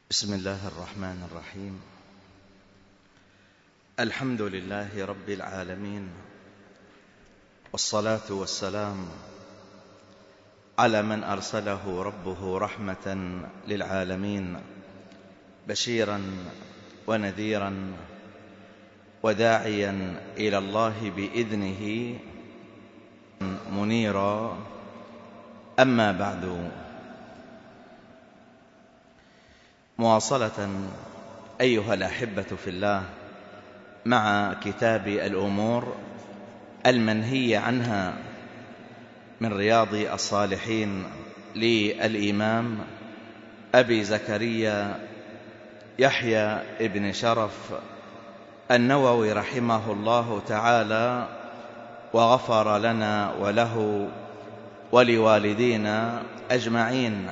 بسم الله الرحمن الرحيم. الحمد لله رب العالمين، والصلاة والسلام على من أرسله ربه رحمة للعالمين، بشيرا ونذيرا وداعيا إلى الله بإذنه منيرا. أما بعد، مواصلة أيها الأحبة في الله مع كتاب الأمور المنهي عنها من رياض الصالحين للإمام أبي زكريا يحيى ابن شرف النووي رحمه الله تعالى، وغفر لنا وله ولوالدينا أجمعين.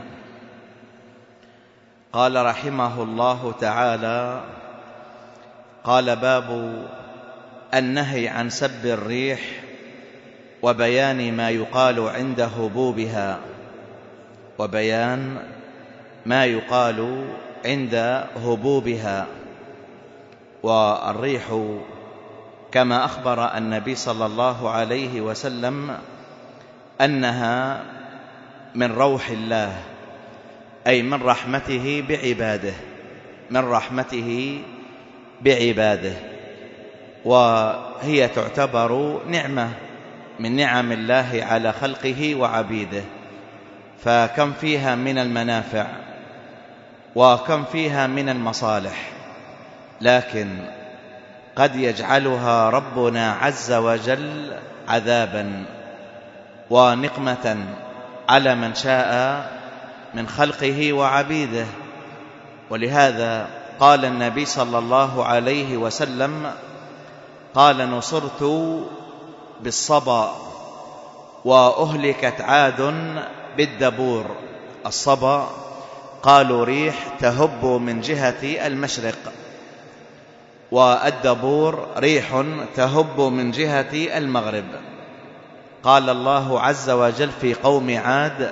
قال رحمه الله تعالى: قال باب النهي عن سب الريح وبيان ما يقال عند هبوبها. وبيان ما يقال عند هبوبها. والريح كما أخبر النبي صلى الله عليه وسلم أنها من روح الله، أي من رحمته بعباده، من رحمته بعباده، وهي تعتبر نعمة من نعم الله على خلقه وعبيده. فكم فيها من المنافع وكم فيها من المصالح، لكن قد يجعلها ربنا عز وجل عذابا ونقمة على من شاء من خلقه وعبيده. ولهذا قال النبي صلى الله عليه وسلم: قال: نصرت بالصبا وأهلكت عاد بالدبور. الصبا قالوا ريح تهب من جهة المشرق، والدبور ريح تهب من جهة المغرب. قال الله عز وجل في قوم عاد: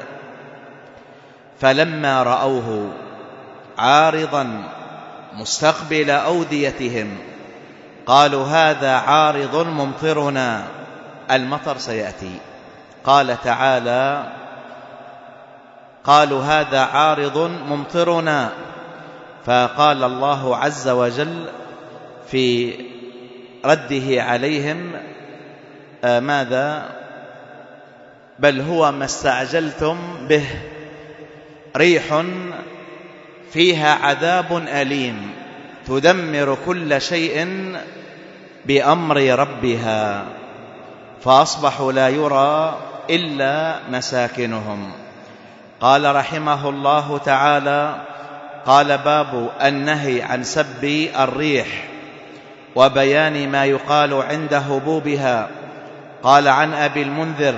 فلما رأوه عارضا مستقبل أوديتهم قالوا هذا عارض ممطرنا، المطر سيأتي. قال تعالى: قالوا هذا عارض ممطرنا. فقال الله عز وجل في رده عليهم: ماذا؟ بل هو ما استعجلتم به، ريح فيها عذاب أليم تدمر كل شيء بأمر ربها، فأصبحوا لا يرى إلا مساكنهم. قال رحمه الله تعالى: قال باب النهي عن سب الريح وبيان ما يقال عند هبوبها. قال عن أبي المنذر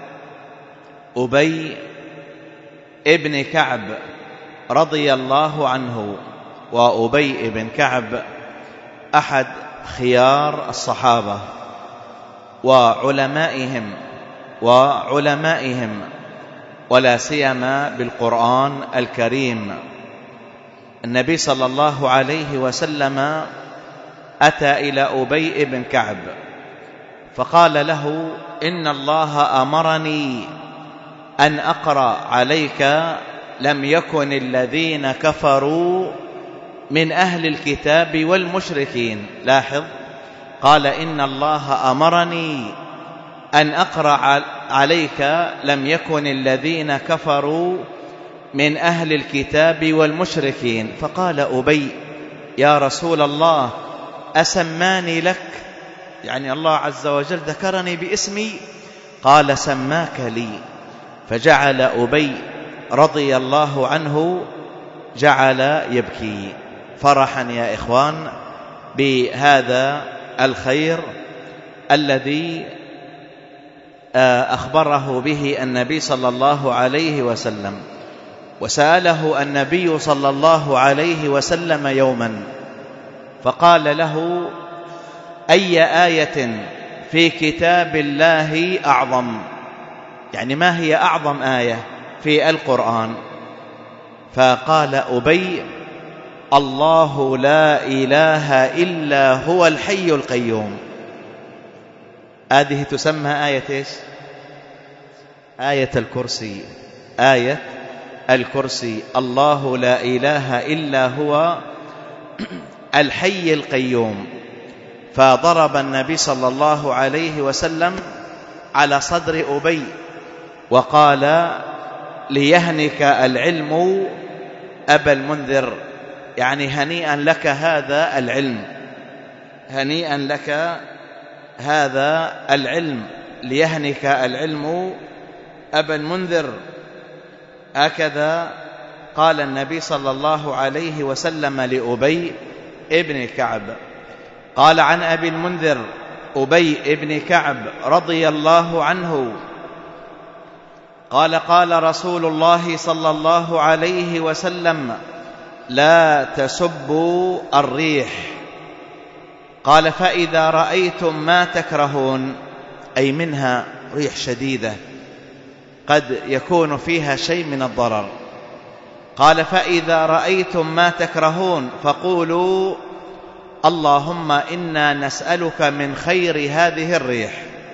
أبي ابن كعب رضي الله عنه. وأبي ابن كعب أحد خيار الصحابة وعلمائهم ولا سيما بالقرآن الكريم. النبي صلى الله عليه وسلم أتى إلى أبي ابن كعب فقال له: إن الله أمرني أن أقرأ عليك لم يكن الذين كفروا من أهل الكتاب والمشركين. لاحظ، قال: إن الله أمرني أن أقرأ عليك لم يكن الذين كفروا من أهل الكتاب والمشركين. فقال أبي: يا رسول الله، أسماني لك؟ يعني الله عز وجل ذكرني باسمي؟ قال: سماك لي. فجعل أبي رضي الله عنه جعل يبكي فرحا يا إخوان بهذا الخير الذي أخبره به النبي صلى الله عليه وسلم. وسأله النبي صلى الله عليه وسلم يوما فقال له: أي آية في كتاب الله أعظم؟ يعني ما هي أعظم آية في القرآن؟ فقال أبي: الله لا إله إلا هو الحي القيوم. هذه تسمى آية إيش؟ آية الكرسي. آية الكرسي. الله لا إله إلا هو الحي القيوم. فضرب النبي صلى الله عليه وسلم على صدر أبي وقال: ليهنك العلم أبا المنذر، يعني هنيئا لك هذا العلم، هنيئا لك هذا العلم، ليهنك العلم أبا المنذر. هكذا قال النبي صلى الله عليه وسلم لأبي ابن كعب. قال عن أبي المنذر أبي ابن كعب رضي الله عنه قال: قال رسول الله صلى الله عليه وسلم: لا تسبوا الريح. قال: فإذا رأيتم ما تكرهون، أي منها ريح شديدة قد يكون فيها شيء من الضرر. قال: فإذا رأيتم ما تكرهون فقولوا: اللهم إنا نسألك من خير هذه الريح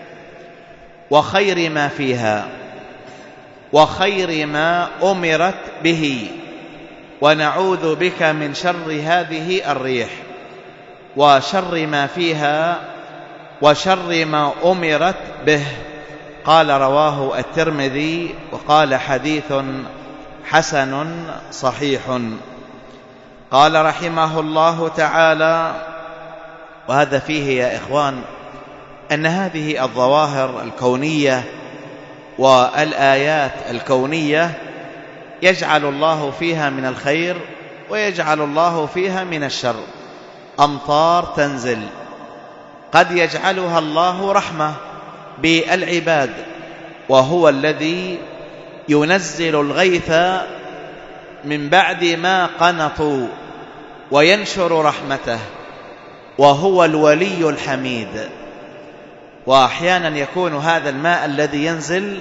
وخير ما فيها وخير ما أمرت به، ونعوذ بك من شر هذه الريح وشر ما فيها وشر ما أمرت به. قال: رواه الترمذي وقال: حديث حسن صحيح. قال رحمه الله تعالى: وهذا فيه يا إخوان أن هذه الظواهر الكونية والآيات الكونية يجعل الله فيها من الخير ويجعل الله فيها من الشر. أمطار تنزل قد يجعلها الله رحمة بالعباد، وهو الذي ينزل الغيث من بعد ما قنطوا وينشر رحمته، وهو الولي الحميد. وأحيانا يكون هذا الماء الذي ينزل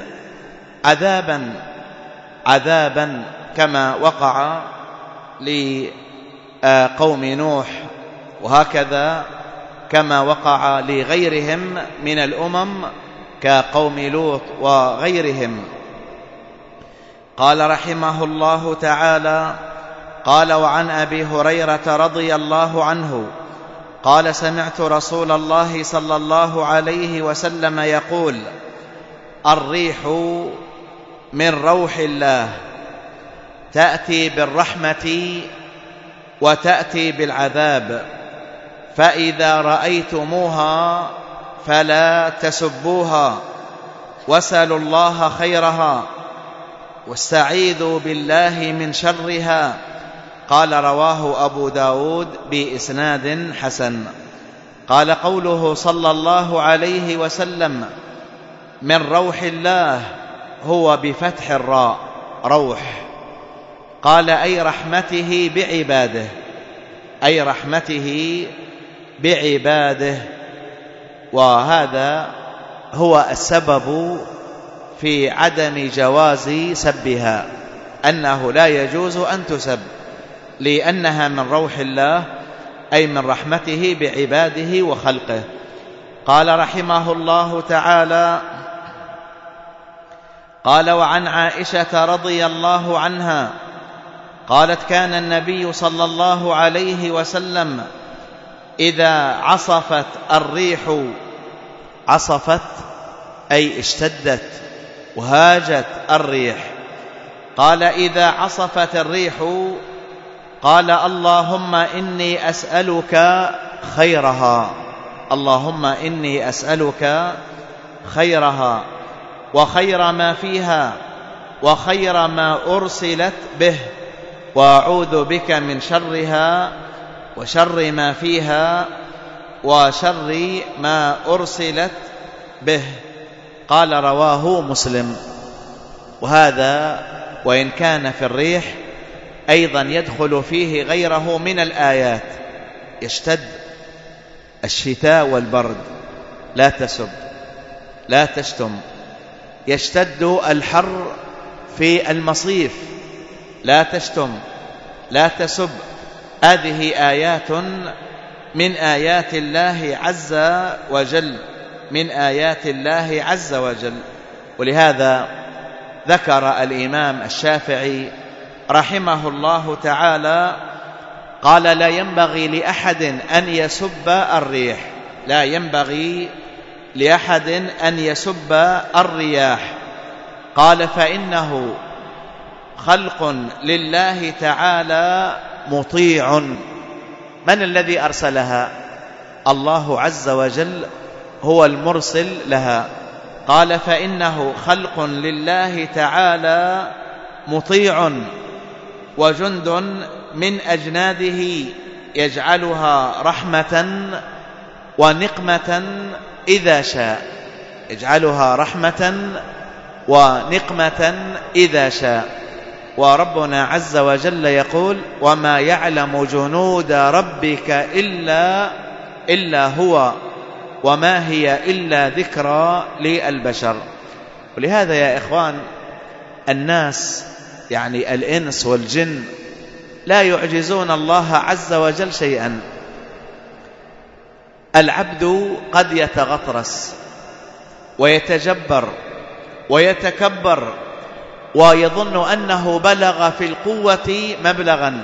عذابا كما وقع لقوم نوح، وهكذا كما وقع لغيرهم من الأمم كقوم لوط وغيرهم. قال رحمه الله تعالى: قال: وعن أبي هريرة رضي الله عنه قال: سمعت رسول الله صلى الله عليه وسلم يقول: الريح من روح الله، تأتي بالرحمة وتأتي بالعذاب، فإذا رأيتموها فلا تسبوها، واسألوا الله خيرها واستعيذوا بالله من شرها. قال: رواه أبو داود بإسناد حسن. قال: قوله صلى الله عليه وسلم من روح الله هو بفتح الراء روح. قال: أي رحمته بعباده، أي رحمته بعباده. وهذا هو السبب في عدم جواز سبها، أنه لا يجوز أن تسب، لأنها من روح الله، أي من رحمته بعباده وخلقه. قال رحمه الله تعالى: قال: وعن عائشة رضي الله عنها قالت: كان النبي صلى الله عليه وسلم إذا عصفت الريح، عصفت أي اشتدت وهاجت الريح، قال: إذا عصفت الريح قال: اللهم إني أسألك خيرها، اللهم إني أسألك خيرها وخير ما فيها وخير ما أرسلت به، وأعوذ بك من شرها وشر ما فيها وشر ما أرسلت به. قال: رواه مسلم. وهذا وإن كان في الريح أيضا يدخل فيه غيره من الآيات. يشتد الشتاء والبرد، لا تسب، لا تشتم. يشتد الحر في المصيف، لا تشتم، لا تسب. هذه آيات من آيات الله عز وجل، من آيات الله عز وجل. ولهذا ذكر الإمام الشافعي رحمه الله تعالى قال: لا ينبغي لأحد أن يسب الريح، لا ينبغي لأحد أن يسب الرياح. قال: فإنه خلق لله تعالى مطيع. من الذي أرسلها؟ الله عز وجل هو المرسل لها. قال: فإنه خلق لله تعالى مطيع وجند من أجناده يجعلها رحمة ونقمة إذا شاء، يجعلها رحمة ونقمة إذا شاء. وربنا عز وجل يقول: وما يعلم جنود ربك إلا هو وما هي إلا ذكرى للبشر. ولهذا يا إخوان الناس، يعني الإنس والجن، لا يعجزون الله عز وجل شيئا. العبد قد يتغطرس ويتجبر ويتكبر ويظن أنه بلغ في القوة مبلغا،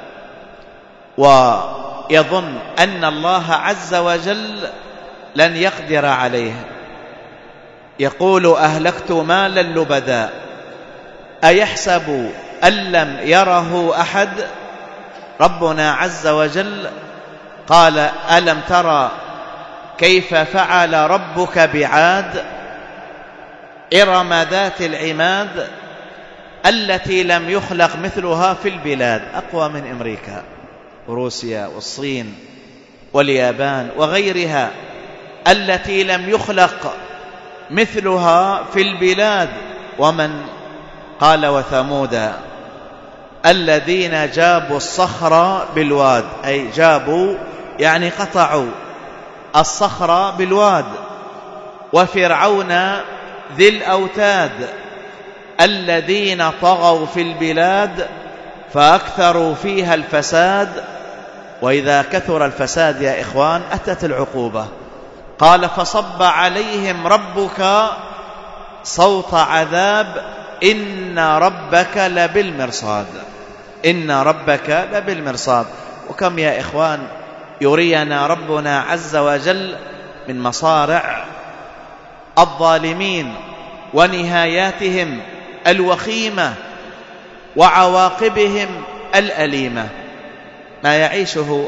ويظن أن الله عز وجل لن يقدر عليه. يقول: أهلكت مالا لبدا أيحسب أن لم يره أحد؟ ربنا عز وجل قال: ألم ترى كيف فعل ربك بعاد إرم ذات العماد التي لم يخلق مثلها في البلاد. أقوى من أمريكا وروسيا والصين واليابان وغيرها، التي لم يخلق مثلها في البلاد. ومن قال: وثمود الذين جابوا الصخر بالواد، أي جابوا يعني قطعوا الصخر بالواد. وفرعون ذي الأوتاد الذين طغوا في البلاد فأكثروا فيها الفساد. وإذا كثر الفساد يا إخوان أتت العقوبة. قال: فصب عليهم ربك صوت عذاب إن ربك لبالمرصاد، إن ربك لبالمرصاد. وكم يا إخوان يرينا ربنا عز وجل من مصارع الظالمين ونهاياتهم الوخيمة وعواقبهم الأليمة. ما يعيشه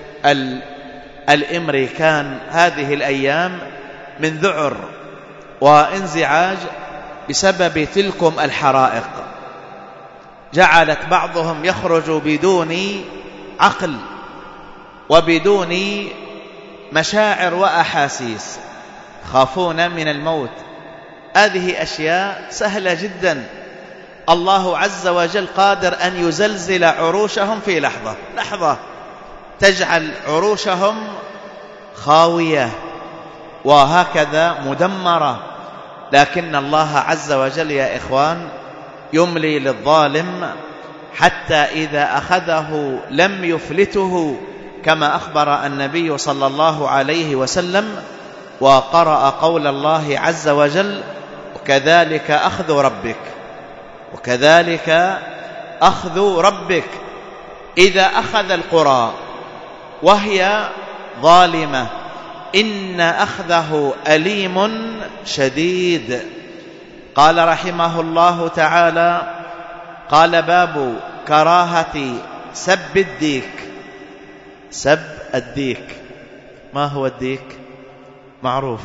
الأمريكان هذه الأيام من ذعر وانزعاج بسبب تلكم الحرائق، جعلت بعضهم يخرج بدون عقل وبدون مشاعر وأحاسيس، خافون من الموت. هذه أشياء سهلة جدا، الله عز وجل قادر أن يزلزل عروشهم في لحظة تجعل عروشهم خاوية وهكذا مدمرة. لكن الله عز وجل يا إخوان يملي للظالم حتى إذا أخذه لم يفلته، كما أخبر النبي صلى الله عليه وسلم وقرأ قول الله عز وجل: وكذلك أخذ ربك، وكذلك أخذ ربك إذا أخذ القرى وهي ظالمة إن أخذه أليم شديد. قال رحمه الله تعالى: قال: باب كراهة سب الديك. سب الديك، ما هو الديك؟ معروف،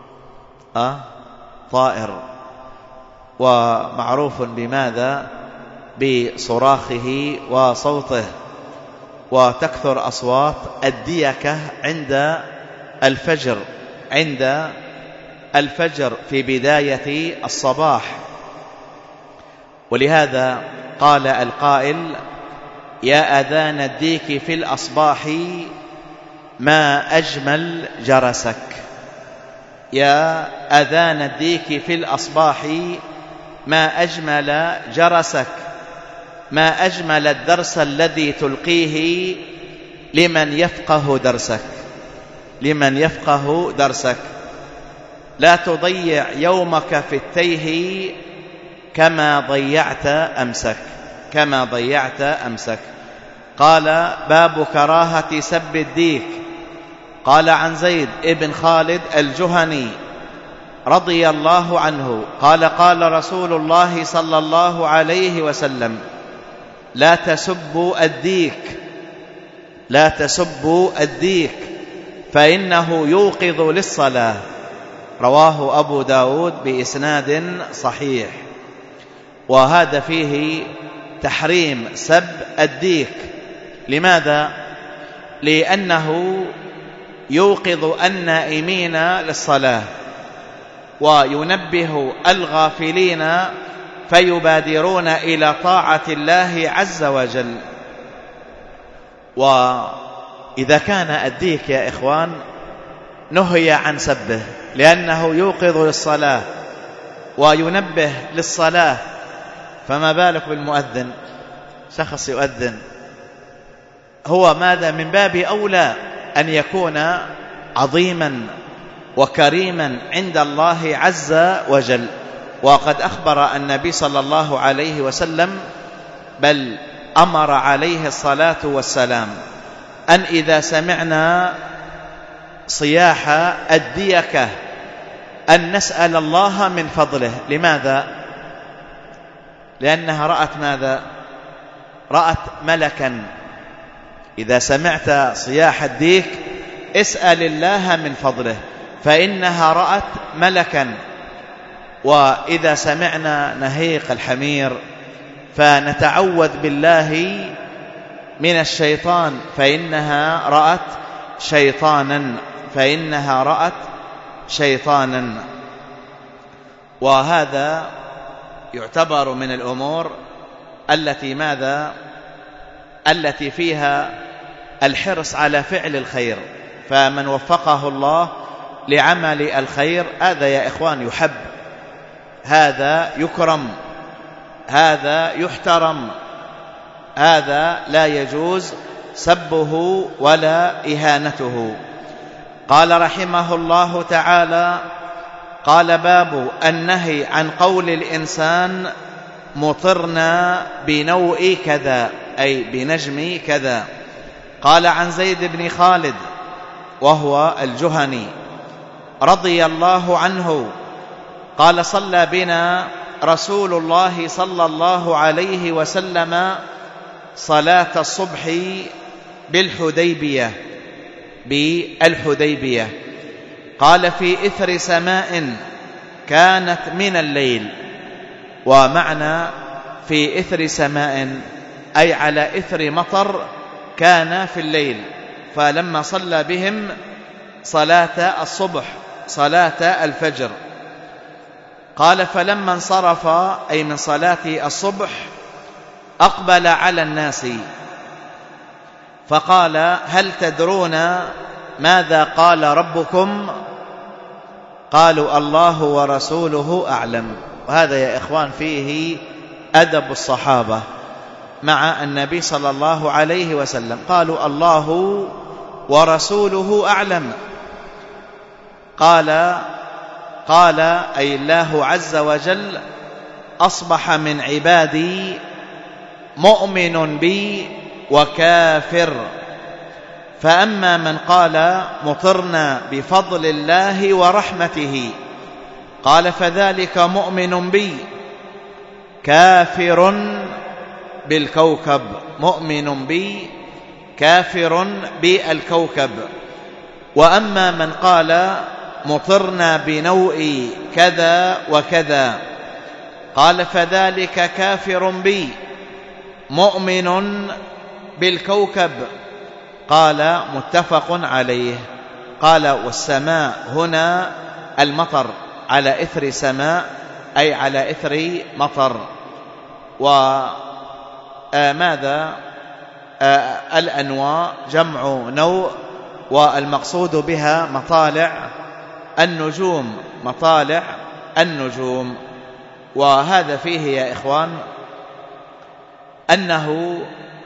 طائر، ومعروف بماذا؟ بصراخه وصوته، وتكثر أصوات الديكة عند الفجر في بداية الصباح. ولهذا قال القائل: يا أذان الديك في الأصباح ما أجمل جرسك. يا أذان الديك في الأصباح ما أجمل جرسك. ما أجمل الدرس الذي تلقيه لمن يفقه درسك، لمن يفقه درسك. لا تضيع يومك في التيه كما ضيعت أمسك، كما ضيعت أمسك. قال: باب كراهة سب الديك. قال عن زيد ابن خالد الجهني رضي الله عنه قال: قال رسول الله صلى الله عليه وسلم: لا تسبوا الديك، لا تسبوا الديك فإنه يوقظ للصلاة. رواه أبو داود بإسناد صحيح. وهذا فيه تحريم سب الديك. لماذا؟ لأنه يوقظ النائمين للصلاة وينبه الغافلين فيبادرون إلى طاعة الله عز وجل. وإذا كان الديك يا إخوان نهي عن سبه لأنه يوقظ للصلاة وينبه للصلاة، فما بالك بالمؤذن؟ شخص يؤذن هو ماذا؟ من باب أولى أن يكون عظيما وكريما عند الله عز وجل. وقد أخبر النبي صلى الله عليه وسلم، بل أمر عليه الصلاة والسلام، أن إذا سمعنا صياح الديكة أن نسأل الله من فضله. لماذا؟ لأنها رأت ماذا؟ رأت ملكا. إذا سمعت صياح الديك اسأل الله من فضله، فإنها رأت ملكا. وإذا سمعنا نهيق الحمير فنتعوذ بالله من الشيطان، فإنها رأت شيطانا، فإنها رأت شيطانا. وهذا يعتبر من الأمور التي ماذا؟ التي فيها الحرص على فعل الخير. فمن وفقه الله لعمل الخير هذا يا إخوان يحب، هذا يكرم، هذا يحترم، هذا لا يجوز سبه ولا إهانته. قال رحمه الله تعالى: قال: باب النهي عن قول الإنسان مطرنا بنوء كذا، أي بنجم كذا. قال عن زيد بن خالد وهو الجهني رضي الله عنه قال: صلى بنا رسول الله صلى الله عليه وسلم صلاة الصبح بالحديبية. قال: في إثر سماء كانت من الليل. ومعنى في إثر سماء أي على إثر مطر كان في الليل. فلما صلى بهم صلاة الصبح، صلاة الفجر، قال: فلما انصرف أي من صلاة الصبح أقبل على الناس فقال: هل تدرون ماذا قال ربكم؟ قالوا: الله ورسوله أعلم. وهذا يا إخوان فيه أدب الصحابة مع النبي صلى الله عليه وسلم. قالوا: الله ورسوله أعلم. قال أي الله عز وجل: أصبح من عبادي مؤمن بي وكافر. فأما من قال مطرنا بفضل الله ورحمته، قال: فذلك مؤمن بي كافر بالكوكب، مؤمن بي كافر بالكوكب. وأما من قال مطرنا بنوء كذا وكذا، قال: فذلك كافر بي مؤمن بالكوكب. قال: متفق عليه. قال: والسماء هنا المطر، على إثر سماء أي على إثر مطر. وماذا الأنواء جمع نوء، والمقصود بها مطالع النجوم، مطالع النجوم. وهذا فيه يا إخوان أنه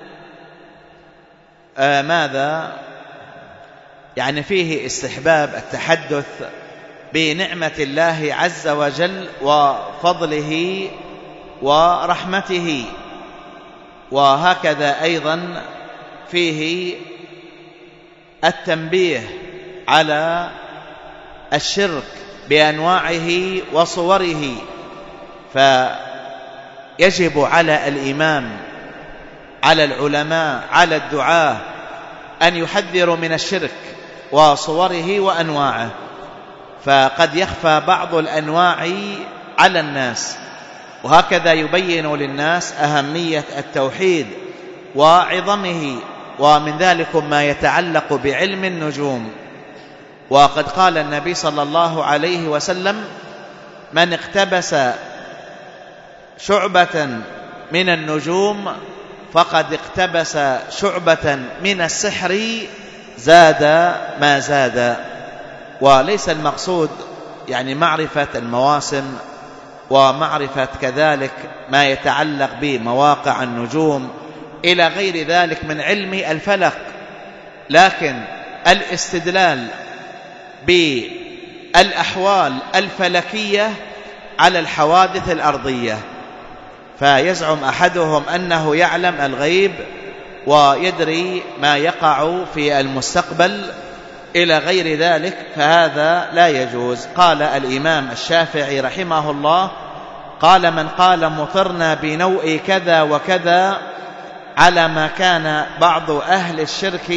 ماذا يعني فيه استحباب التحدث بنعمة الله عز وجل وفضله ورحمته، وهكذا أيضا فيه التنبيه على الشرك بأنواعه وصوره. فيجب على الإمام، على العلماء، على الدعاة أن يحذروا من الشرك وصوره وأنواعه، فقد يخفى بعض الأنواع على الناس، وهكذا يبين للناس أهمية التوحيد وعظمه، ومن ذلك ما يتعلق بعلم النجوم. وقد قال النبي صلى الله عليه وسلم: من اقتبس شعبة من النجوم فقد اقتبس شعبة من السحر زاد ما زاد. وليس المقصود يعني معرفة المواسم ومعرفة كذلك ما يتعلق بمواقع النجوم إلى غير ذلك من علم الفلك، لكن الاستدلال بالأحوال الفلكية على الحوادث الأرضية. فيزعم أحدهم أنه يعلم الغيب ويدري ما يقع في المستقبل إلى غير ذلك، فهذا لا يجوز. قال الإمام الشافعي رحمه الله: قال: من قال مطرنا بنوء كذا وكذا، على ما كان بعض أهل الشرك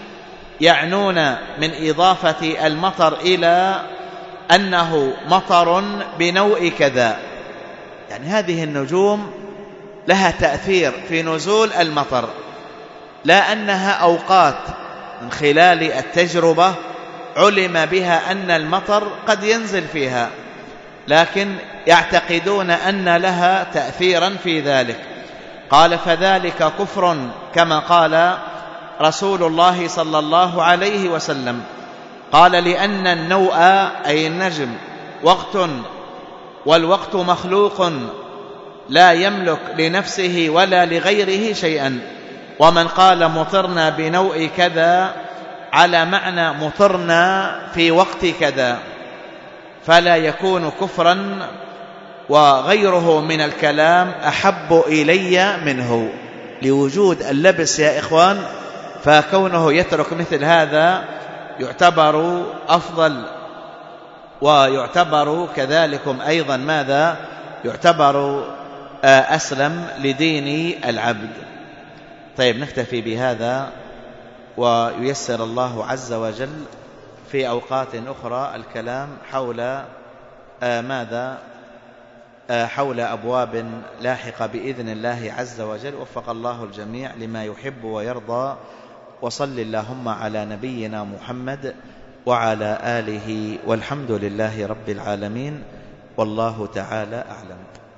يعنون من إضافة المطر إلى أنه مطر بنوء كذا، يعني هذه النجوم لها تأثير في نزول المطر، لا أنها أوقات من خلال التجربة علم بها أن المطر قد ينزل فيها، لكن يعتقدون أن لها تأثيرا في ذلك. قال: فذلك كفر، كما قال رسول الله صلى الله عليه وسلم. قال: لأن النوء أي النجم وقت، والوقت مخلوق لا يملك لنفسه ولا لغيره شيئا. ومن قال مطرنا بنوء كذا على معنى مطرنا في وقت كذا فلا يكون كفرا، وغيره من الكلام أحب إلي منه، لوجود اللبس يا إخوان. فكونه يترك مثل هذا يعتبر أفضل، ويعتبر كذلكم أيضا ماذا يعتبر أسلم لدين العبد. طيب، نكتفي بهذا، وييسر الله عز وجل في أوقات أخرى الكلام حول ماذا حول أبواب لاحقة بإذن الله عز وجل. وفق الله الجميع لما يحب ويرضى، وصل اللهم على نبينا محمد وعلى آله، والحمد لله رب العالمين، والله تعالى أعلم.